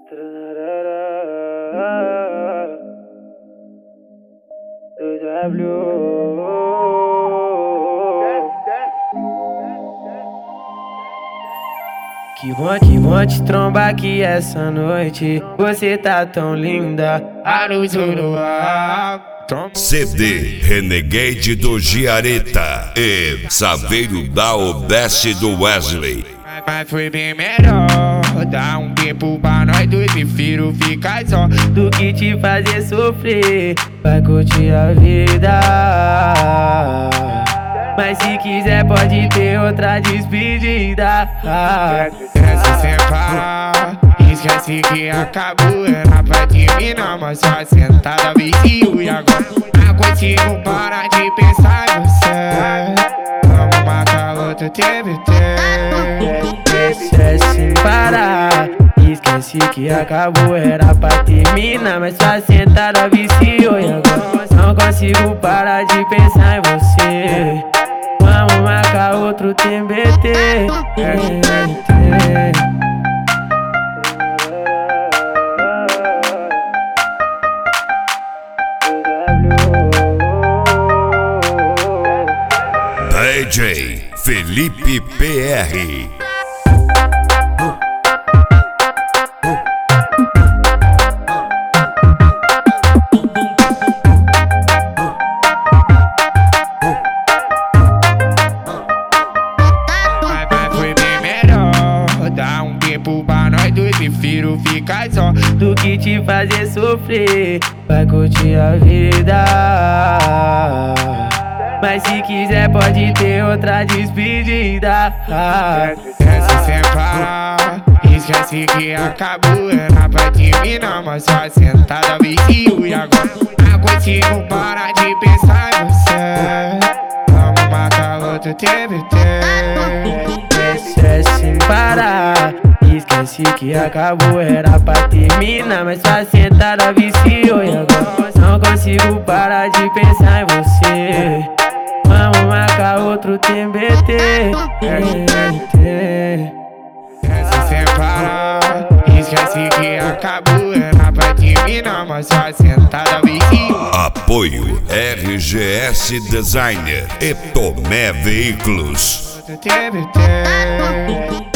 Que bom te trombar aqui essa noite. Você tá tão linda, a luz do luar. CD Renegade do Giareta e Saveiro da Odesse do Wesley. Mas foi bem melhor dar um tempo pra nós dois. Prefiro ficar só do que te fazer sofrer. Vai curtir a vida, mas se quiser pode ter outra despedida. Essa sem parar, esquece que acabou. Era pra terminar, mas só sentada vicio. E agora não consigo parar de pensar em você. Vamos marcar outro TBT. Essa sem parar, esquece que acabou. Era pra terminar, mas só sentada vicio. E agora não consigo parar de pensar em você. Vamos marcar outro TBT. DJ Felipe PR. Dá um tempo pra nós dois, prefiro ficar só do que te fazer sofrer. Vai curtir a vida, mas se quiser pode ter outra despedida. Essa sem parar, esquece que acabou. Era pra terminar, mas só sentada vicio. E agora não consigo parar de pensar em você. Vamos marcar outro TBT. Essa sem parar, esquece que acabou. Era pra terminar, mas só sentada vicio. E agora não consigo parar de pensar em você. Vamos marcar outro TBT. Essa sem parar, esquece que acabou. Era pra terminar, mas só sentada vicio. Apoio RGS Designer e Tomé Veículos. TBT.